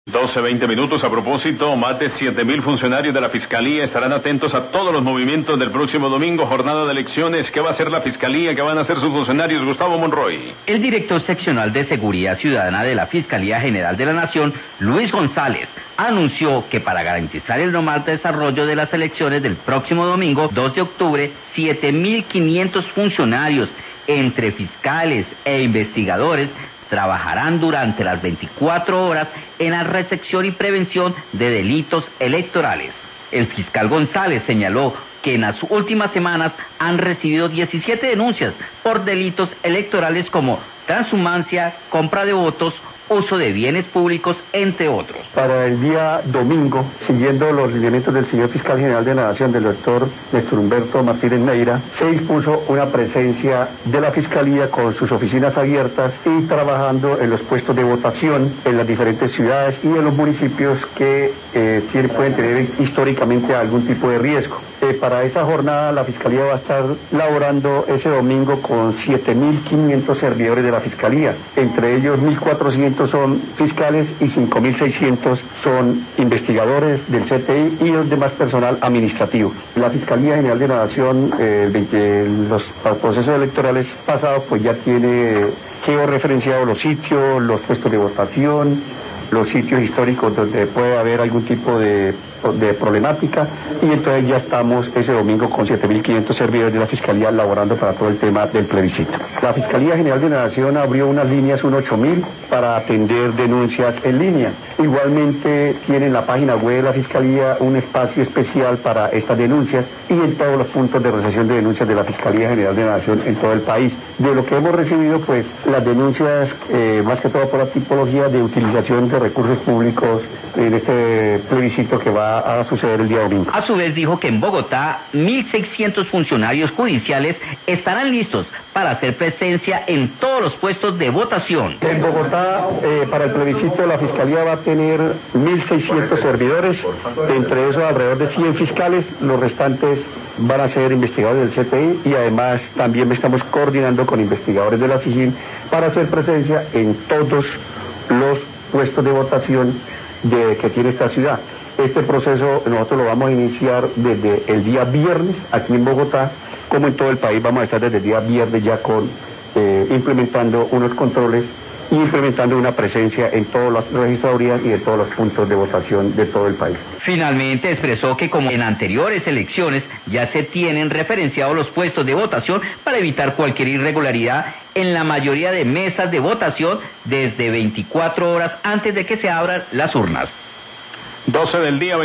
12:20 minutos. A propósito, más de 7.000 funcionarios de la Fiscalía estarán atentos a todos los movimientos del próximo domingo, jornada de elecciones. ¿Qué va a hacer la Fiscalía? ¿Qué van a hacer sus funcionarios? Gustavo Monroy. El director seccional de Seguridad Ciudadana de la Fiscalía General de la Nación, Luis González, anunció que para garantizar el normal desarrollo de las elecciones del próximo domingo, 2 de octubre, 7.500 funcionarios, entre fiscales e investigadores, trabajarán durante las 24 horas en la recepción y prevención de delitos electorales. El fiscal González señaló que en las últimas semanas han recibido 17 denuncias por delitos electorales como transhumancia, compra de votos, uso de bienes públicos, entre otros. Para el día domingo, siguiendo los lineamientos del señor fiscal general de la Nación, del doctor Néstor Humberto Martínez Neira, se dispuso una presencia de la Fiscalía con sus oficinas abiertas y trabajando en los puestos de votación en las diferentes ciudades y en los municipios que pueden tener históricamente algún tipo de riesgo. Para esa jornada la Fiscalía va a estar laborando ese domingo con 7.500 servidores de la Fiscalía, entre ellos 1.400 son fiscales y 5.600 son investigadores del CTI y los demás personal administrativo. La Fiscalía General de la Nación, los procesos electorales pasados, pues ya tiene georreferenciado los sitios, los puestos de votación, los sitios históricos donde puede haber algún tipo de problemática, y entonces ya estamos ese domingo con 7.500 servidores de la Fiscalía laborando para todo el tema del plebiscito. La Fiscalía General de la Nación abrió unas líneas, un 8.000, para atender denuncias en línea. Igualmente tiene en la página web de la Fiscalía un espacio especial para estas denuncias y en todos los puntos de recepción de denuncias de la Fiscalía General de la Nación en todo el país. De lo que hemos recibido, pues las denuncias, más que todo por la tipología de utilización de recursos públicos en este plebiscito que va a suceder el día domingo. A su vez dijo que en Bogotá 1.600 funcionarios judiciales estarán listos para hacer presencia en todos los puestos de votación. En Bogotá, para el plebiscito, la Fiscalía va a tener 1.600 servidores, entre esos alrededor de 100 fiscales, los restantes van a ser investigadores del CTI y además también estamos coordinando con investigadores de la SIJIN para hacer presencia en todos los puestos de votación que tiene esta ciudad. Este proceso nosotros lo vamos a iniciar desde el día viernes aquí en Bogotá, como en todo el país vamos a estar desde el día viernes ya con implementando unos controles y implementando una presencia en todas las registradurías y en todos los puntos de votación de todo el país. Finalmente expresó que como en anteriores elecciones ya se tienen referenciados los puestos de votación para evitar cualquier irregularidad en la mayoría de mesas de votación desde 24 horas antes de que se abran las urnas. 12 del día.